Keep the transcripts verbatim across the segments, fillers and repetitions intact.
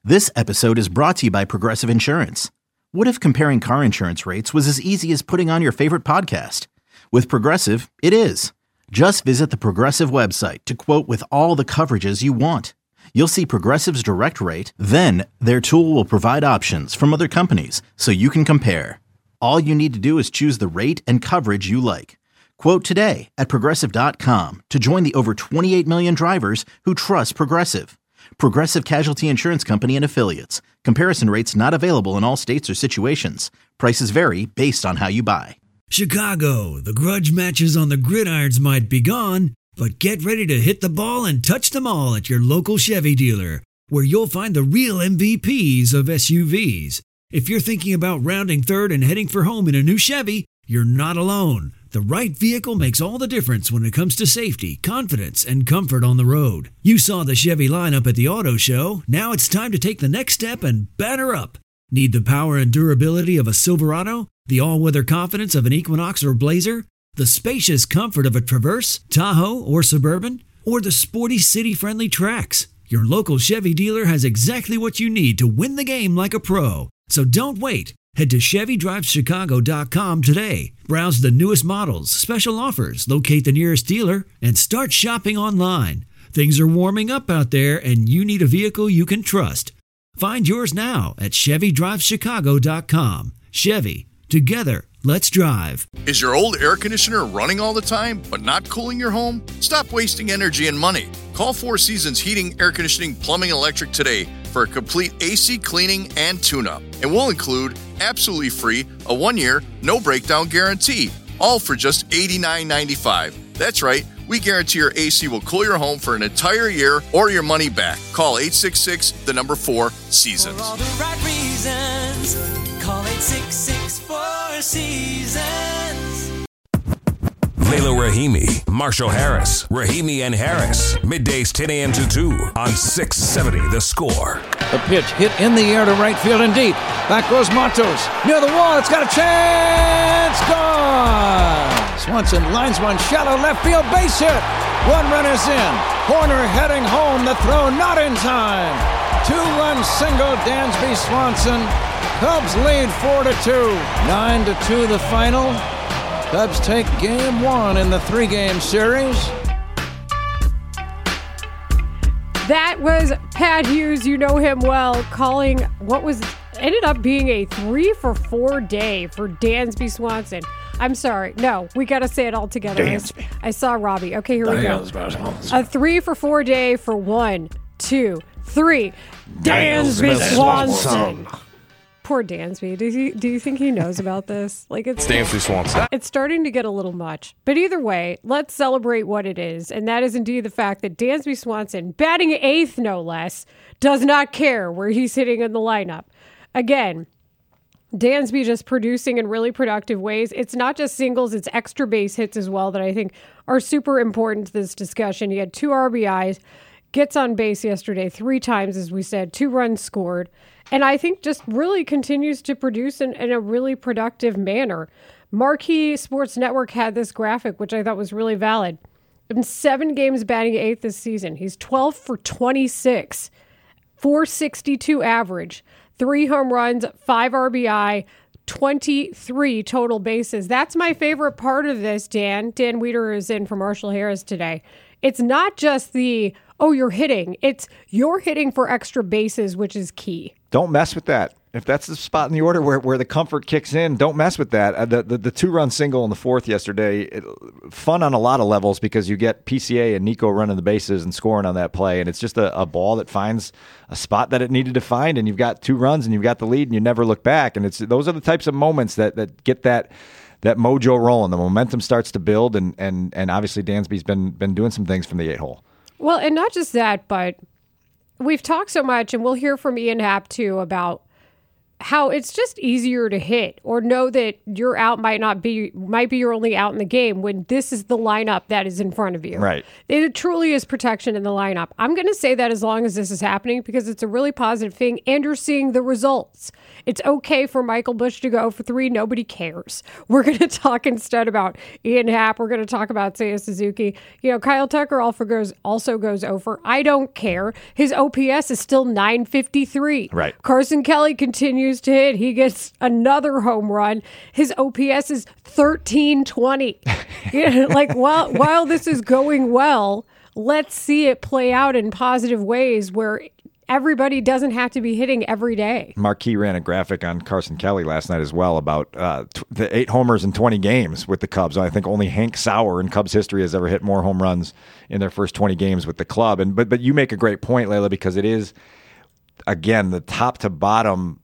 This episode is brought to you by Progressive Insurance. What if comparing car insurance rates was as easy as putting on your favorite podcast? With Progressive, it is. Just visit the Progressive website to quote with all the coverages you want. You'll see Progressive's direct rate, then their tool will provide options from other companies so you can compare. All you need to do is choose the rate and coverage you like. Quote today at progressive dot com to join the over twenty-eight million drivers who trust Progressive. Progressive Casualty Insurance Company and Affiliates. Comparison rates not available in all states or situations. Prices vary based on how you buy. Chicago, the grudge matches on the gridirons might be gone, but get ready to hit the ball and touch them all at your local Chevy dealer, where you'll find the real M V Ps of S U Vs. If you're thinking about rounding third and heading for home in a new Chevy, you're not alone. The right vehicle makes all the difference when it comes to safety, confidence, and comfort on the road. You saw the Chevy lineup at the auto show. Now it's time to take the next step and batter up. Need the power and durability of a Silverado? The all-weather confidence of an Equinox or Blazer? The spacious comfort of a Traverse, Tahoe, or Suburban? Or the sporty city-friendly Trax? Your local Chevy dealer has exactly what you need to win the game like a pro. So don't wait. Head to Chevy Drives Chicago dot com today. Browse the newest models, special offers, locate the nearest dealer, and start shopping online. Things are warming up out there, and you need a vehicle you can trust. Find yours now at Chevy Drives Chicago dot com. Chevy, together, let's drive. Is your old air conditioner running all the time, but not cooling your home? Stop wasting energy and money. Call Four Seasons Heating, Air Conditioning, Plumbing, and Electric today for a complete A C cleaning and tune-up. And we'll include, absolutely free, a one-year, no-breakdown guarantee, all for just eighty-nine ninety-five. That's right, we guarantee your A C will cool your home for an entire year or your money back. Call eight six six, the number four, Seasons. For all the right reasons, call eight six six, four Seasons. Layla Rahimi, Marshall Harris, Rahimi and Harris. Middays ten a.m. to two on six seventy The Score. The pitch hit in the air to right field and deep. Back goes Matos. Near the wall, it's got a chance. Gone. Swanson lines one shallow left field base hit. One run is in. Horner heading home. The throw not in time. Two-run single, Dansby Swanson. Cubs lead four to two. Nine to two the final. Cubs take game one in the three-game series. That was Pat Hughes. You know him well, calling what was ended up being a three for four day for Dansby Swanson. I'm sorry. No, we got to say it all together. I, I saw Robbie. Okay, here we go. A three for four day for one, two, three. Dansby Swanson. Poor Dansby. Do you, do you think he knows about this? Like it's Dansby Swanson. It's starting to get a little much. But either way, let's celebrate what it is. And that is indeed the fact that Dansby Swanson, batting eighth no less, does not care where he's hitting in the lineup. Again, Dansby just producing in really productive ways. It's not just singles, it's extra base hits as well that I think are super important to this discussion. He had two R B Is, gets on base yesterday three times, as we said, two runs scored. And I think just really continues to produce in, in a really productive manner. Marquee Sports Network had this graphic, which I thought was really valid. In seven games batting eighth this season, he's twelve for twenty-six, four sixty-two average, three home runs, five R B I, twenty-three total bases. That's my favorite part of this, Dan. Dan Weeder is in for Marshall Harris today. It's not just the, oh, you're hitting. It's you're hitting for extra bases, which is key. Don't mess with that. If that's the spot in the order where, where the comfort kicks in, don't mess with that. Uh, the, the the two-run single in the fourth yesterday, it, fun on a lot of levels because you get P C A and Nico running the bases and scoring on that play, and it's just a, a ball that finds a spot that it needed to find, and you've got two runs and you've got the lead and you never look back. And it's those are the types of moments that, that get that that mojo rolling. The momentum starts to build, and and and obviously Dansby's been been doing some things from the eight hole. Well, and not just that, but we've talked so much, and we'll hear from Ian Happ too about how it's just easier to hit or know that your out might not be might be your only out in the game when this is the lineup that is in front of you. Right. It truly is protection in the lineup. I'm going to say that as long as this is happening because it's a really positive thing and you're seeing the results. It's okay for Michael Busch to go for three. Nobody cares. We're going to talk instead about Ian Happ. We're going to talk about Seiya Suzuki. You know, Kyle Tucker also goes, also goes over. I don't care. His O P S is still nine fifty-three. Right. Carson Kelly continues to hit. He gets another home run. His O P S is thirteen twenty. You know, like while while this is going well, let's see it play out in positive ways where everybody doesn't have to be hitting every day. Marquee ran a graphic on Carson Kelly last night as well about uh, t- the eight homers in twenty games with the Cubs. I think only Hank Sauer in Cubs history has ever hit more home runs in their first twenty games with the club. And but but you make a great point, Layla, because it is, again, the top to bottom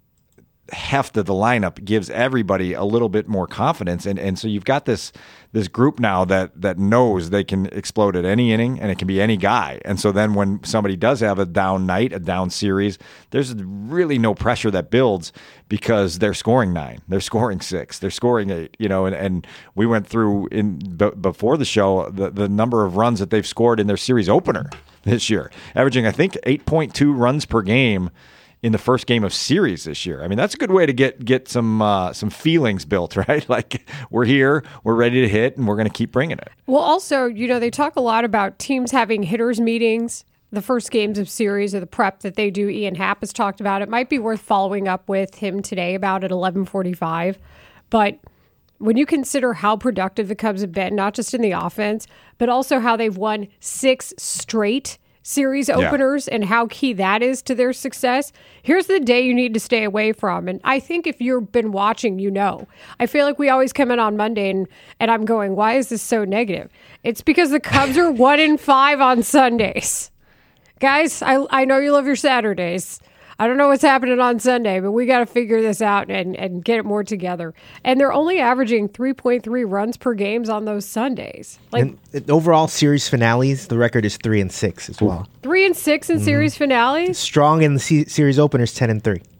heft of the lineup gives everybody a little bit more confidence, and and so you've got this this group now that that knows they can explode at any inning, and it can be any guy. And so then when somebody does have a down night, a down series, there's really no pressure that builds because they're scoring nine, they're scoring six, they're scoring eight. You know, and, and we went through in b- before the show the the number of runs that they've scored in their series opener this year, averaging I think eight point two runs per game in the first game of series this year. I mean, that's a good way to get get some uh, some feelings built, right? Like, we're here, we're ready to hit, and we're going to keep bringing it. Well, also, you know, they talk a lot about teams having hitters meetings, the first games of series or the prep that they do. Ian Happ has talked about it. Might be worth following up with him today about at eleven forty-five. But when you consider how productive the Cubs have been, not just in the offense, but also how they've won six straight series openers yeah. and how key that is to their success, here's the day you need to stay away from. And I think if you've been watching, you know. I feel like we always come in on Monday and, and I'm going, why is this so negative? It's because the Cubs are one in five on Sundays. Guys, I, I know you love your Saturdays. I don't know what's happening on Sunday, but we got to figure this out and, and get it more together. And they're only averaging three point three runs per games on those Sundays. Like and, and overall series finales, the record is three and six as well. Three and six in mm-hmm. series finales? Strong in the se- series openers, ten and three.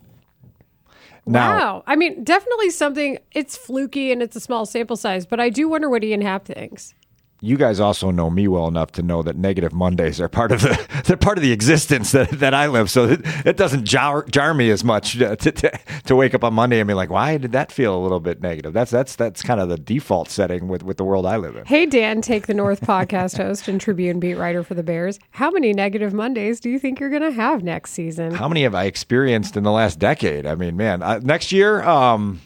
Now, wow. I mean, definitely something, it's fluky and it's a small sample size, but I do wonder what Ian Happ thinks. You guys also know me well enough to know that negative Mondays are part of the they're part of the existence that, that I live. So it, it doesn't jar, jar me as much to, to to wake up on Monday and be like, why did that feel a little bit negative? That's that's that's kind of the default setting with, with the world I live in. Hey, Dan, Take the North podcast host and Tribune beat writer for the Bears. How many negative Mondays do you think you're going to have next season? How many have I experienced in the last decade? I mean, man, uh, next year, um,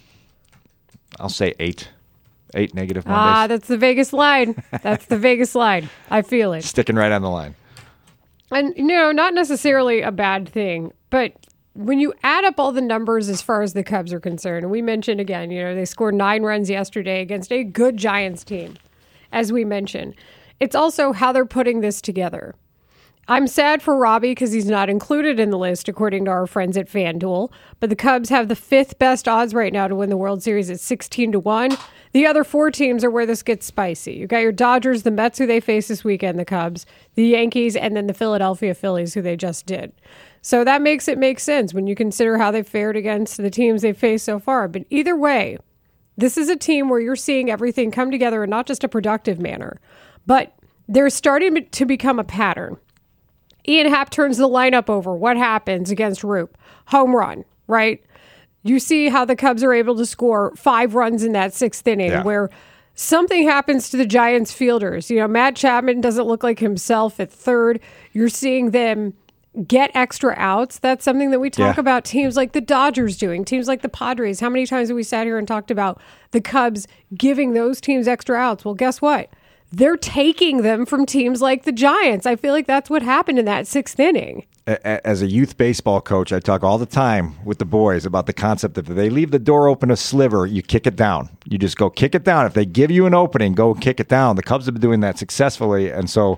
I'll say eight. Eight negative Mondays. Ah, that's the Vegas line. That's the Vegas line. I feel it. Sticking right on the line. And, you know, not necessarily a bad thing, but when you add up all the numbers as far as the Cubs are concerned, and we mentioned again, you know, they scored nine runs yesterday against a good Giants team, as we mentioned. It's also how they're putting this together. I'm sad for Robbie because he's not included in the list, according to our friends at FanDuel. But the Cubs have the fifth best odds right now to win the World Series at sixteen to one. The other four teams are where this gets spicy. You got your Dodgers, the Mets, who they face this weekend, the Cubs, the Yankees, and then the Philadelphia Phillies, who they just did. So that makes it make sense when you consider how they've fared against the teams they've faced so far. But either way, this is a team where you're seeing everything come together in not just a productive manner, but they're starting to become a pattern. Ian Happ turns the lineup over. What happens against Roop? Home run, right? You see how the Cubs are able to score five runs in that sixth inning yeah. where something happens to the Giants fielders. You know, Matt Chapman doesn't look like himself at third. You're seeing them get extra outs. That's something that we talk yeah. about teams like the Dodgers doing, teams like the Padres. How many times have we sat here and talked about the Cubs giving those teams extra outs? Well, guess what? They're taking them from teams like the Giants. I feel like that's what happened in that sixth inning. As a youth baseball coach, I talk all the time with the boys about the concept of if they leave the door open a sliver, you kick it down. You just go kick it down. If they give you an opening, go kick it down. The Cubs have been doing that successfully. And so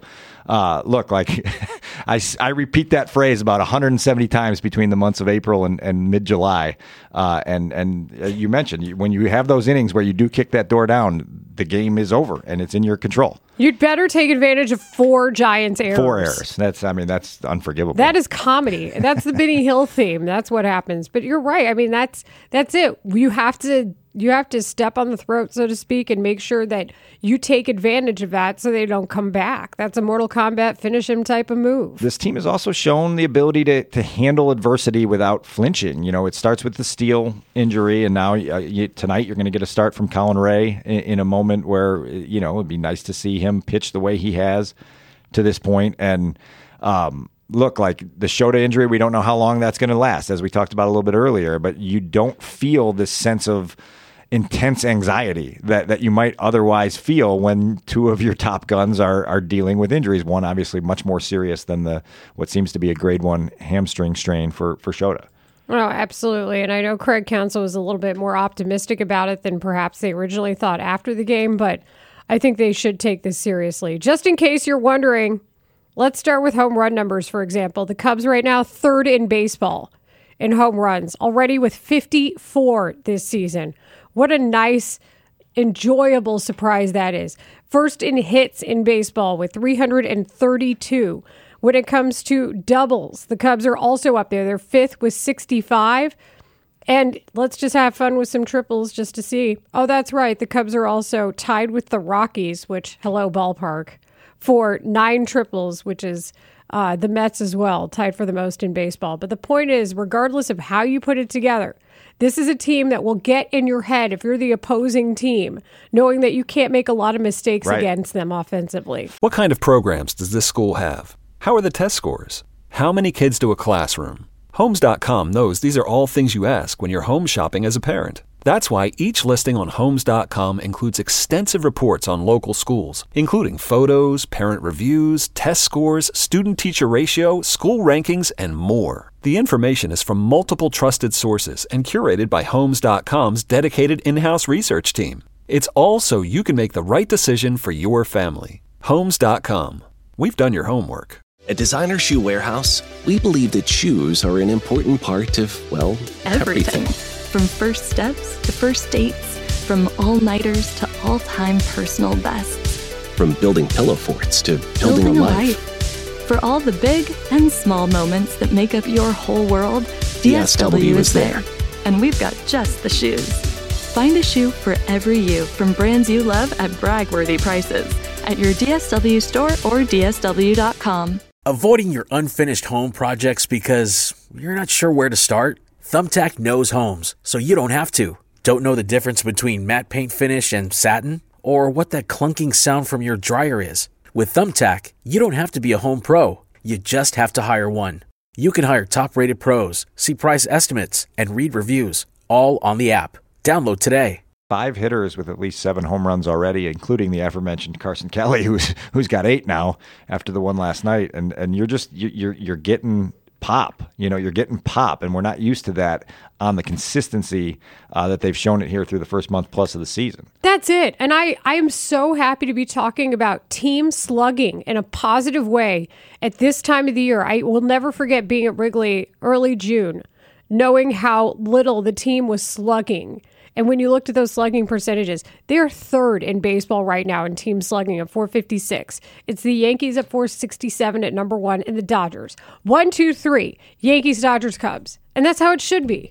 uh, look, like I, I repeat that phrase about one hundred seventy times between the months of April and, and mid-July. Uh, and and you mentioned when you have those innings where you do kick that door down, the game is over and it's in your control. You'd better take advantage of four Giants errors. Four errors. That's, I mean, that's unforgivable. That is comedy. That's the Benny Hill theme. That's what happens. But you're right. I mean, that's that's it. You have to you have to step on the throat, so to speak, and make sure that you take advantage of that so they don't come back. That's a Mortal Kombat finish him type of move. This team has also shown the ability to to handle adversity without flinching. You know, it starts with the Steele injury, and now uh, you, tonight you're going to get a start from Colin Ray in, in a moment where, you know, it'd be nice to see him pitch the way he has to this point. And um, look, like the Shota injury, we don't know how long that's going to last, as we talked about a little bit earlier, but you don't feel this sense of intense anxiety that, that you might otherwise feel when two of your top guns are are dealing with injuries. One obviously much more serious than the what seems to be a grade one hamstring strain for, for Shota. Oh, absolutely. And I know Craig Counsell was a little bit more optimistic about it than perhaps they originally thought after the game, but I think they should take this seriously. Just in case you're wondering, let's start with home run numbers, for example. The Cubs right now, third in baseball in home runs, already with fifty-four this season. What a nice, enjoyable surprise that is. First in hits in baseball with three hundred thirty-two. When it comes to doubles, the Cubs are also up there. They're fifth with sixty-five. And let's just have fun with some triples just to see. Oh, that's right. The Cubs are also tied with the Rockies, which, hello, ballpark, for nine triples, which is uh, the Mets as well, tied for the most in baseball. But the point is, regardless of how you put it together, this is a team that will get in your head if you're the opposing team, knowing that you can't make a lot of mistakes right. against them offensively. What kind of programs does this school have? How are the test scores? How many kids do a classroom? Homes dot com knows these are all things you ask when you're home shopping as a parent. That's why each listing on Homes dot com includes extensive reports on local schools, including photos, parent reviews, test scores, student-teacher ratio, school rankings, and more. The information is from multiple trusted sources and curated by Homes dot com's dedicated in-house research team. It's all so you can make the right decision for your family. Homes dot com. We've done your homework. At Designer Shoe Warehouse, we believe that shoes are an important part of, well, everything. everything. From first steps to first dates, from all-nighters to all-time personal bests. From building pillow forts to building, building a, a life. life. For all the big and small moments that make up your whole world, D S W, D S W is there. And we've got just the shoes. Find a shoe for every you from brands you love at brag-worthy prices at your D S W store or D S W dot com. Avoiding your unfinished home projects because you're not sure where to start? Thumbtack knows homes, so you don't have to. Don't know the difference between matte paint finish and satin? Or what that clunking sound from your dryer is? With Thumbtack, you don't have to be a home pro. You just have to hire one. You can hire top-rated pros, see price estimates, and read reviews, all on the app. Download today. Five hitters with at least seven home runs already, including the aforementioned Carson Kelly, who's who's got eight now after the one last night. And and you're just you're you're getting pop. You know, you're getting pop, and we're not used to that on the consistency uh, that they've shown it here through the first month plus of the season. That's it. And I, I am so happy to be talking about team slugging in a positive way at this time of the year. I will never forget being at Wrigley early June, knowing how little the team was slugging. And when you looked at those slugging percentages, they're third in baseball right now in team slugging at four fifty-six. It's the Yankees at four sixty-seven at number one, and the Dodgers. One, two, three. Yankees, Dodgers, Cubs. And that's how it should be.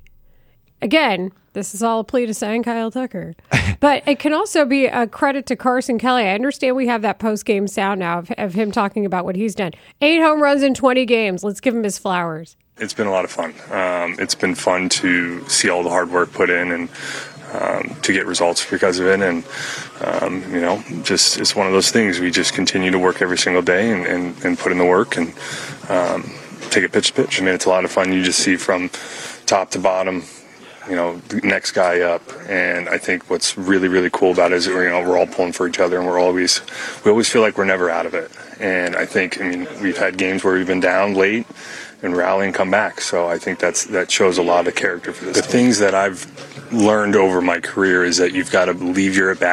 Again, this is all a plea to sign Kyle Tucker. But it can also be a credit to Carson Kelly. I understand we have that post-game sound now of, of him talking about what he's done. Eight home runs in twenty games. Let's give him his flowers. It's been a lot of fun. Um, it's been fun to see all the hard work put in and um, to get results because of it. And, um, you know, just it's one of those things. We just continue to work every single day and, and, and put in the work and um, take it pitch to pitch. I mean, it's a lot of fun. You just see from top to bottom, you know, the next guy up. And I think what's really, really cool about it is, you know, we're all pulling for each other and we're always, we always feel like we're never out of it. And I think, I mean, we've had games where we've been down late and rally and come back. So I think that's that shows a lot of character for this. The things that I've learned over my career is that you've got to leave your at-bats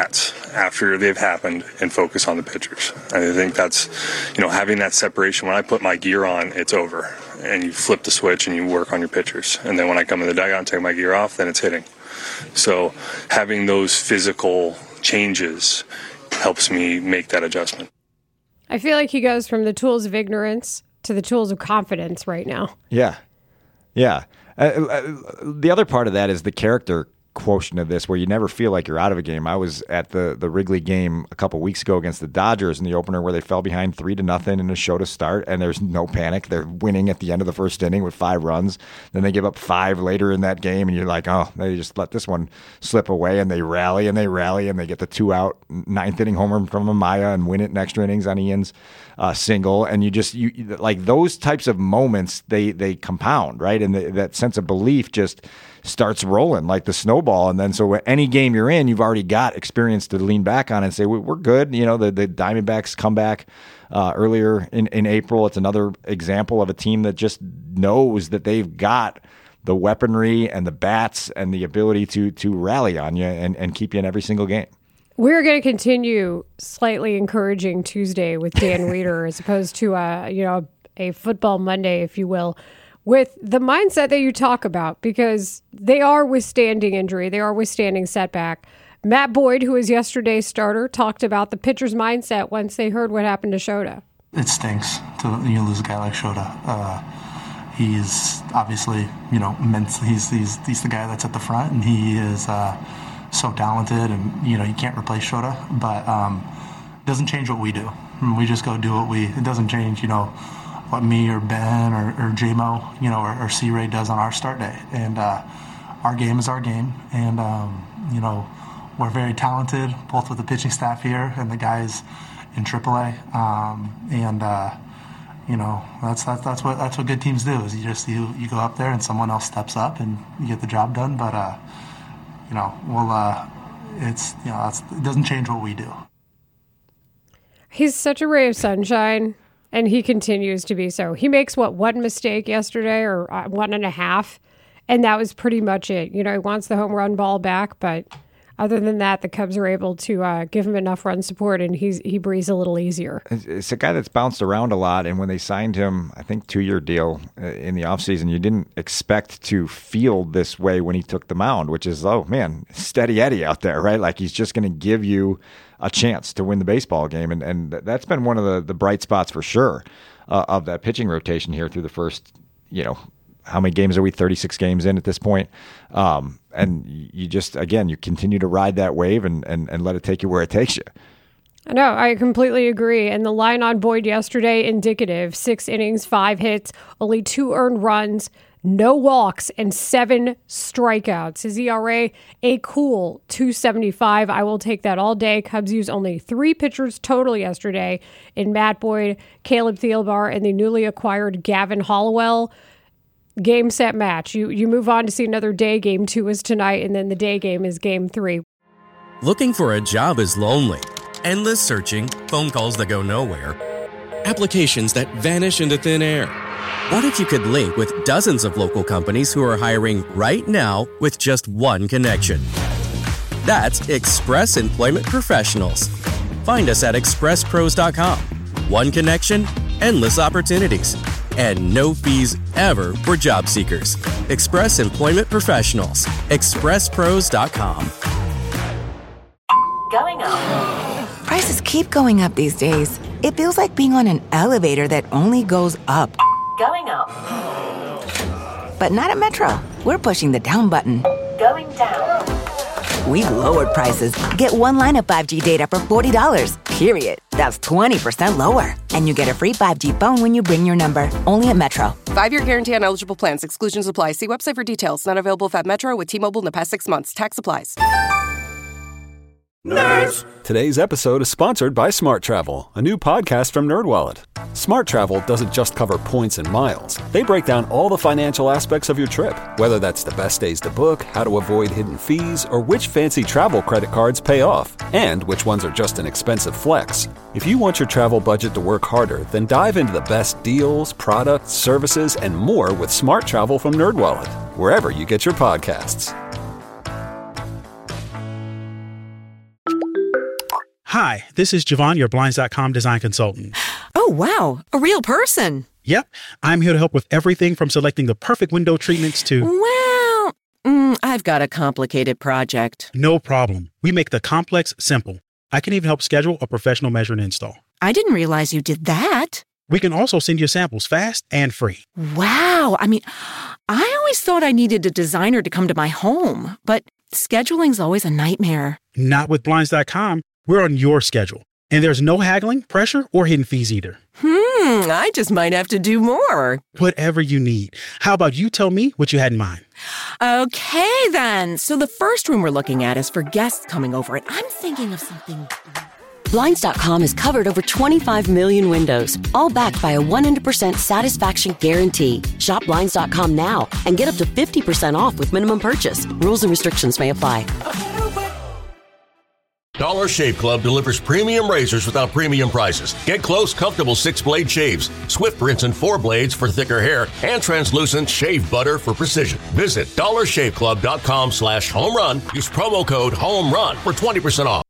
after they've happened and focus on the pitchers. I think that's, you know, having that separation. When I put my gear on, it's over. And you flip the switch and you work on your pitchers. And then when I come in the dugout and take my gear off, then it's hitting. So having those physical changes helps me make that adjustment. I feel like he goes from the tools of ignorance to the tools of confidence right now. Yeah. Yeah. Uh, uh, the other part of that is the character quotient of this, where you never feel like you're out of a game. I was at the the Wrigley game a couple weeks ago against the Dodgers in the opener, where they fell behind three to nothing in a show to start, and there's no panic. They're winning at the end of the first inning with five runs. Then they give up five later in that game, and you're like, oh, they just let this one slip away, and they rally and they rally, and they get the two out ninth inning homer from Amaya and win it in extra innings on Ian's uh, single. And you just you like those types of moments, they they compound, right? And the, that sense of belief just starts rolling like the snowball. And then so any game you're in, you've already got experience to lean back on and say, we're good. You know, the, the Diamondbacks come back uh, earlier in, in April. It's another example of a team that just knows that they've got the weaponry and the bats and the ability to to rally on you and, and keep you in every single game. We're going to continue slightly encouraging Tuesday with Dan Reeder as opposed to, uh, you know, a football Monday, if you will, with the mindset that you talk about, because they are withstanding injury. They are withstanding setback. Matt Boyd, who was yesterday's starter, talked about the pitcher's mindset once they heard what happened to Shota. It stinks to you know, lose a guy like Shota. Uh, he's obviously, you know, immense. He's, he's, he's the guy that's at the front, and he is uh, so talented, and, you know, you can't replace Shota, but um, it doesn't change what we do. We just go do what we, it doesn't change, you know, what me or Ben or, or J-Mo, you know, or, or C-Ray does on our start day. And uh, our game is our game. And, um, you know, we're very talented, both with the pitching staff here and the guys in triple A. Um, and, uh, you know, that's, that's that's what that's what good teams do, is you just, you, you go up there and someone else steps up and you get the job done. But, uh, you know, we'll, uh, it's, you know, it's, it doesn't change what we do. He's such a ray of sunshine. And he continues to be so. He makes, what, one mistake yesterday or uh, one and a half, and that was pretty much it. You know, he wants the home run ball back, but other than that, the Cubs are able to uh, give him enough run support, and he's he breathes a little easier. It's a guy that's bounced around a lot, and when they signed him, I think two-year deal in the offseason, you didn't expect to feel this way when he took the mound, which is, oh, man, steady Eddie out there, right? Like he's just going to give you a chance to win the baseball game. And, and that's been one of the, the bright spots for sure uh, of that pitching rotation here through the first, you know, how many games are we? thirty-six games in at this point. Um, and you just, again, you continue to ride that wave and, and, and let it take you where it takes you. No, I completely agree. And the line on Boyd yesterday, indicative. Six innings, five hits, only two earned runs, no walks, and seven strikeouts. His E R A, a cool two seventy-five. I will take that all day. Cubs used only three pitchers total yesterday in Matt Boyd, Caleb Thielbar, and the newly acquired Gavin Hollowell. Game, set, match. You, you move on to see another day. Game two is tonight, and then the day game is game three. Looking for a job is lonely. Endless searching, phone calls that go nowhere, applications that vanish into thin air. What if you could link with dozens of local companies who are hiring right now with just one connection? That's Express Employment Professionals. Find us at express pros dot com. One connection, endless opportunities, and no fees ever for job seekers. Express Employment Professionals. express pros dot com. Going up. Prices keep going up these days. It feels like being on an elevator that only goes up. Going up. But not at Metro. We're pushing the down button. Going down. We've lowered prices. Get one line of five G data for forty dollars, period. That's twenty percent lower. And you get a free five G phone when you bring your number. Only at Metro. Five-year guarantee on eligible plans. Exclusions apply. See website for details. Not available at Metro with T-Mobile in the past six months. Tax applies. Nerds! Today's episode is sponsored by Smart Travel, a new podcast from NerdWallet. Smart Travel doesn't just cover points and miles. They break down all the financial aspects of your trip, whether that's the best days to book, how to avoid hidden fees, or which fancy travel credit cards pay off, and which ones are just an expensive flex. If you want your travel budget to work harder, then dive into the best deals, products, services, and more with Smart Travel from NerdWallet, wherever you get your podcasts. Hi, this is Javon, your Blinds dot com design consultant. Oh, wow. A real person. Yep. I'm here to help with everything from selecting the perfect window treatments to... Well, mm, I've got a complicated project. No problem. We make the complex simple. I can even help schedule a professional measure and install. I didn't realize you did that. We can also send you samples fast and free. Wow. I mean, I always thought I needed a designer to come to my home, but scheduling's always a nightmare. Not with Blinds dot com. We're on your schedule. And there's no haggling, pressure, or hidden fees either. Hmm, I just might have to do more. Whatever you need. How about you tell me what you had in mind? Okay, then. So the first room we're looking at is for guests coming over, and I'm thinking of something... Blinds dot com has covered over twenty-five million windows, all backed by a one hundred percent satisfaction guarantee. Shop Blinds dot com now and get up to fifty percent off with minimum purchase. Rules and restrictions may apply. Dollar Shave Club delivers premium razors without premium prices. Get close, comfortable six-blade shaves, swift rinse and four blades for thicker hair, and translucent shave butter for precision. Visit dollar shave club dot com slash home run. Use promo code HOME RUN for twenty percent off.